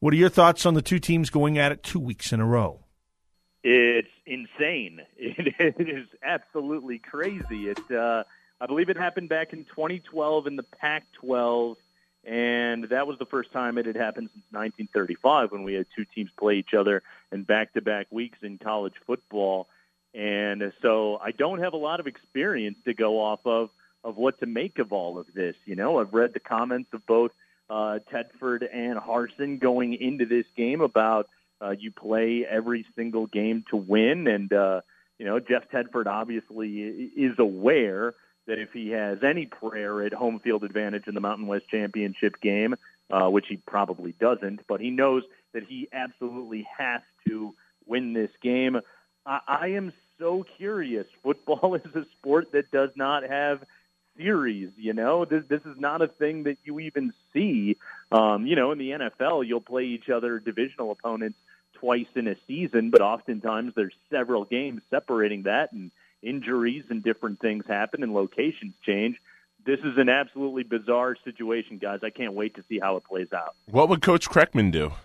What are your thoughts on the two teams going at it 2 weeks in a row? It's insane. It is absolutely crazy. I believe it happened back in 2012 in the Pac-12, and that was the first time it had happened since 1935 when we had two teams play each other in back-to-back weeks in college football. And so I don't have a lot of experience to go off of what to make of all of this. You know, I've read the comments of both Tedford and Harsin going into this game about you play every single game to win. And, Jeff Tedford obviously is aware that if he has any prayer at home field advantage in the Mountain West Championship game, which he probably doesn't, but he knows that he absolutely has to win this game. I am so curious. Football is a sport that does not have series, This is not a thing that you even see. In the NFL, you'll play each other divisional opponents twice in a season, but oftentimes there's several games separating that, and injuries and different things happen and locations change. This is an absolutely bizarre situation, guys. I can't wait to see how it plays out. What would Coach Kreckman do?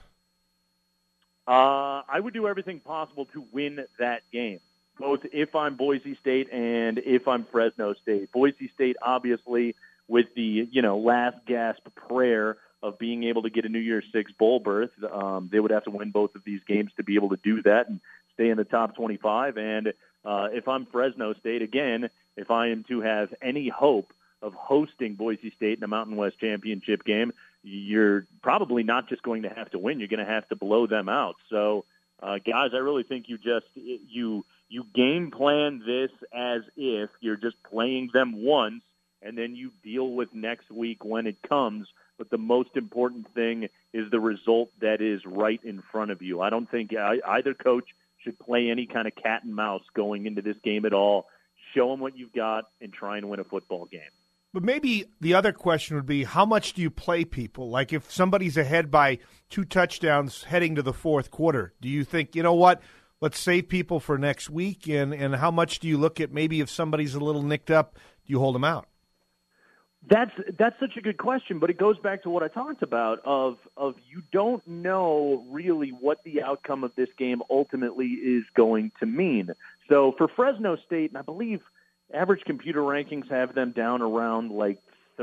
I would do everything possible to win that game, both if I'm Boise State and if I'm Fresno State. Boise State, obviously, with the last gasp prayer of being able to get a New Year's Six bowl berth, they would have to win both of these games to be able to do that and stay in the top 25. And if I'm Fresno State, again, if I am to have any hope of hosting Boise State in a Mountain West Championship game, you're probably not just going to have to win, you're going to have to blow them out. So, guys, I really think you game plan this as if you're just playing them once, and then you deal with next week when it comes. But the most important thing is the result that is right in front of you. I don't think either coach should play any kind of cat and mouse going into this game at all. Show them what you've got and try and win a football game. But maybe the other question would be, how much do you play people? Like if somebody's ahead by 2 touchdowns heading to the fourth quarter, do you think, you know what, let's save people for next week? And how much do you look at maybe if somebody's a little nicked up, do you hold them out? That's such a good question, but it goes back to what I talked about of you don't know really what the outcome of this game ultimately is going to mean. So for Fresno State, and I believe average computer rankings have them down around like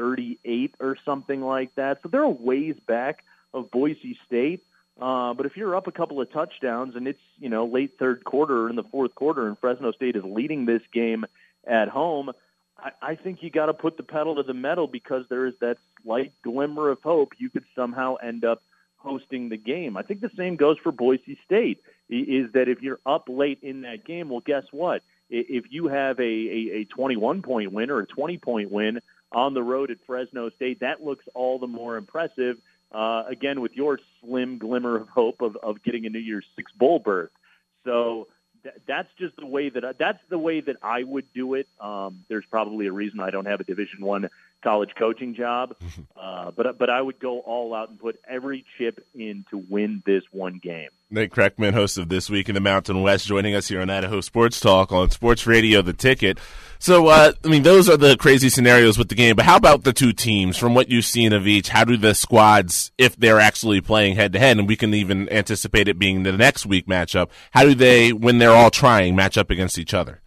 38 or something like that. So they're a ways back of Boise State. But if you're up a couple of touchdowns and it's, late third quarter or in the fourth quarter and Fresno State is leading this game at home, I think you got to put the pedal to the metal because there is that slight glimmer of hope you could somehow end up hosting the game. I think the same goes for Boise State, is that if you're up late in that game, well, guess what? If you have a 21-point win or a 20-point win on the road at Fresno State, that looks all the more impressive, again, with your slim glimmer of hope of getting a New Year's Six bowl berth. So that's just the way that I would do it. There's probably a reason I don't have a Division I college coaching job, but I would go all out and put every chip in to win this one game. Nate Kreckman, host of This Week in the Mountain West, joining us here on Idaho Sports Talk on Sports Radio The Ticket. So, those are the crazy scenarios with the game, but how about the two teams? From what you've seen of each, how do the squads, if they're actually playing head-to-head, and we can even anticipate it being the next week matchup, how do they, when they're all trying, match up against each other?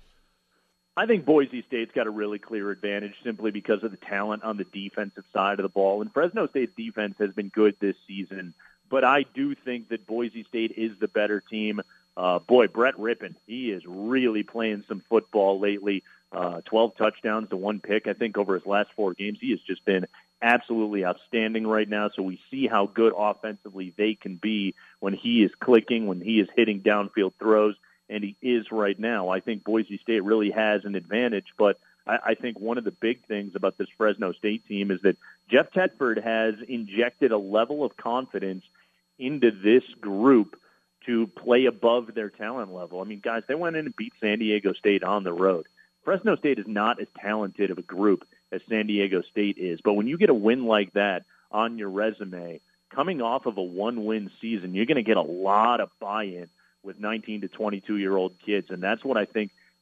I think Boise State's got a really clear advantage simply because of the talent on the defensive side of the ball. And Fresno State's defense has been good this season, but I do think that Boise State is the better team. Brett Rippon, he is really playing some football lately. 12 touchdowns to 1 pick, I think, over his last 4 games. He has just been absolutely outstanding right now. So we see how good offensively they can be when he is clicking, when he is hitting downfield throws, and he is right now. I think Boise State really has an advantage, but I think one of the big things about this Fresno State team is that Jeff Tedford has injected a level of confidence into this group to play above their talent level. I mean, guys, they went in and beat San Diego State on the road. Fresno State is not as talented of a group as San Diego State is, but when you get a win like that on your resume, coming off of a 1-win season, you're going to get a lot of buy-in with 19 to 22-year-old kids, and that's what I think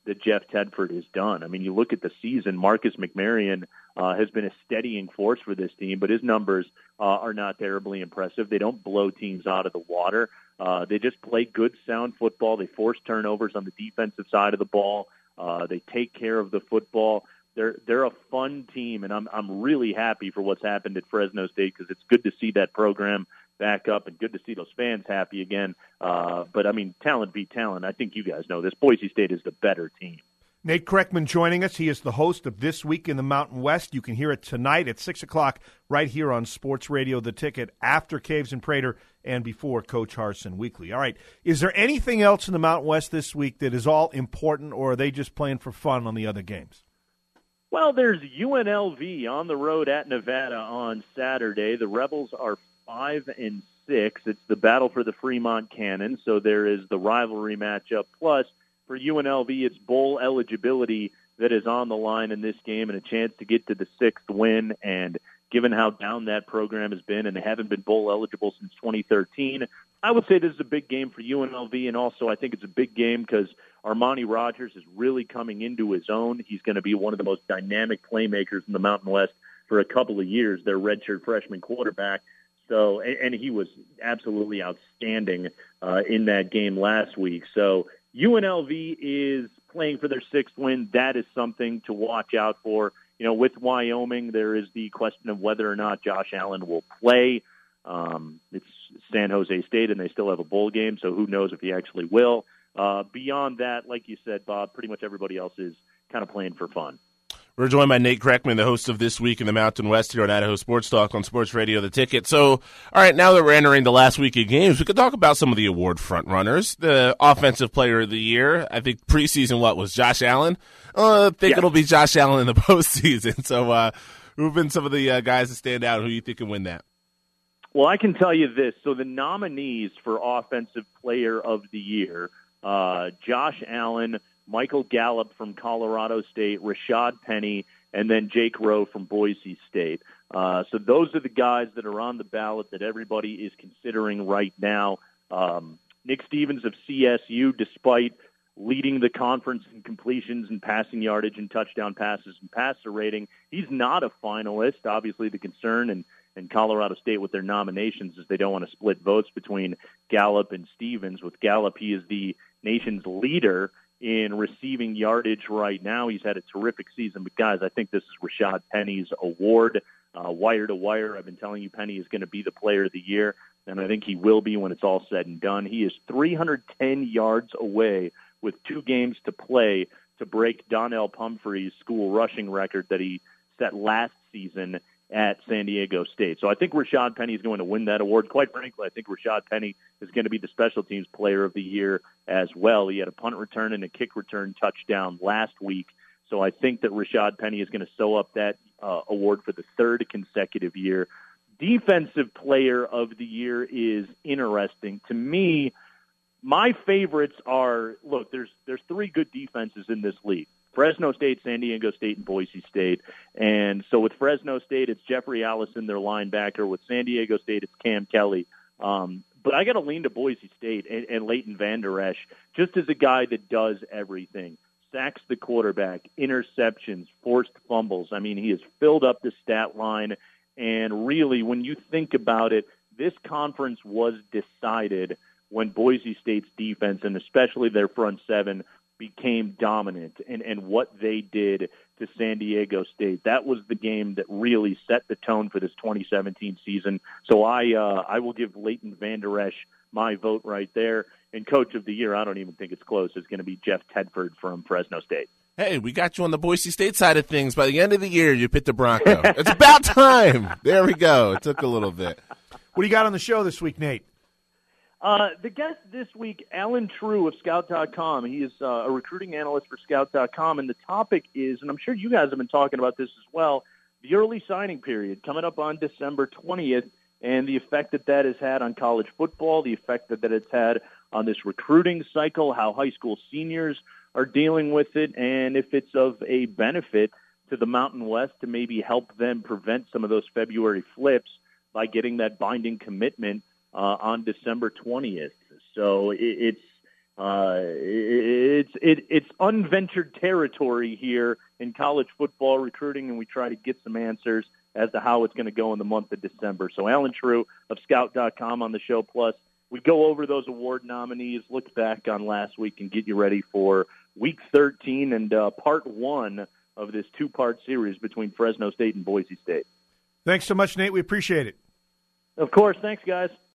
that Jeff Tedford has done. I mean, you look at the season, Marcus McMaryion has been a steadying force for this team, but his numbers are not terribly impressive. They don't blow teams out of the water. They just play good, sound football. They force turnovers on the defensive side of the ball. They take care of the football. They're a fun team, and I'm really happy for what's happened at Fresno State because it's good to see that program back up and good to see those fans happy again. But, I mean, talent beat talent. I think you guys know this. Boise State is the better team. Nate Kreckman joining us. He is the host of This Week in the Mountain West. You can hear it tonight at 6 o'clock right here on Sports Radio The Ticket after Caves and Prater and before Coach Harsin Weekly. All right, is there anything else in the Mountain West this week that is all important, or are they just playing for fun on the other games? Well, there's UNLV on the road at Nevada on Saturday. The Rebels are 5-6. It's the battle for the Fremont Cannon, so there is the rivalry matchup. Plus, for UNLV, it's bowl eligibility that is on the line in this game and a chance to get to the 6th win. And given how down that program has been, and they haven't been bowl eligible since 2013, I would say this is a big game for UNLV. And also, I think it's a big game because Armani Rogers is really coming into his own. He's going to be one of the most dynamic playmakers in the Mountain West for a couple of years, their redshirt freshman quarterback. So, and he was absolutely outstanding in that game last week. So UNLV is playing for their 6th win. That is something to watch out for. You know, with Wyoming, there is the question of whether or not Josh Allen will play. It's San Jose State, and they still have a bowl game, so who knows if he actually will. Beyond that, like you said, Bob, pretty much everybody else is kind of playing for fun. We're joined by Nate Kreckman, the host of This Week in the Mountain West here on Idaho Sports Talk on Sports Radio The Ticket. So, all right, now that we're entering the last week of games, we could talk about some of the award frontrunners. The Offensive Player of the Year, I think preseason, was Josh Allen? I think it'll be Josh Allen in the postseason. So, who've been some of the guys that stand out? Who you think can win that? Well, I can tell you this. So the nominees for Offensive Player of the Year, Josh Allen, Michael Gallup from Colorado State, Rashad Penny, and then Jake Rowe from Boise State. So those are the guys that are on the ballot that everybody is considering right now. Nick Stevens of CSU, despite leading the conference in completions and passing yardage and touchdown passes and passer rating, he's not a finalist. Obviously, the concern and Colorado State with their nominations is they don't want to split votes between Gallup and Stevens. With Gallup, he is the nation's leader in receiving yardage right now. He's had a terrific season. But, guys, I think this is Rashad Penny's award. Wire to wire, I've been telling you Penny is going to be the player of the year, and I think he will be when it's all said and done. He is 310 yards away with 2 games to play to break Donnell Pumphrey's school rushing record that he set last season at San Diego State. So I think Rashad Penny is going to win that award. Quite frankly, I think Rashad Penny is going to be the special teams player of the year as well. He had a punt return and a kick return touchdown last week. So I think that Rashad Penny is going to sew up that award for the 3rd consecutive year. Defensive player of the year is interesting. To me, my favorites are, look, there's 3 good defenses in this league. Fresno State, San Diego State, and Boise State. And so with Fresno State, it's Jeffrey Allison, their linebacker. With San Diego State, it's Cam Kelly. But I got to lean to Boise State and Leighton Vander Esch, just as a guy that does everything. Sacks the quarterback, interceptions, forced fumbles. I mean, he has filled up the stat line. And really, when you think about it, this conference was decided when Boise State's defense, and especially their front seven, became dominant, and what they did to San Diego State. That was the game that really set the tone for this 2017 season. So I will give Leighton Vander Esch my vote right there. And Coach of the Year, I don't even think it's close, is going to be Jeff Tedford from Fresno State. Hey, we got you on the Boise State side of things. By the end of the year, you picked the Bronco. It's about time. There we go. It took a little bit. What do you got on the show this week, Nate? The guest this week, Alan True of Scout.com. He is a recruiting analyst for Scout.com, and the topic is, and I'm sure you guys have been talking about this as well, the early signing period coming up on December 20th, and the effect that has had on college football, the effect that it's had on this recruiting cycle, how high school seniors are dealing with it, and if it's of a benefit to the Mountain West to maybe help them prevent some of those February flips by getting that binding commitment on December 20th. So it's It's unventured territory here in college football recruiting, and we try to get some answers as to how it's going to go in the month of December. So Alan True of Scout.com on the show. Plus, we go over those award nominees, look back on last week, and get you ready for Week 13 and Part 1 of this two-part series between Fresno State and Boise State. Thanks so much, Nate. We appreciate it. Of course. Thanks, guys.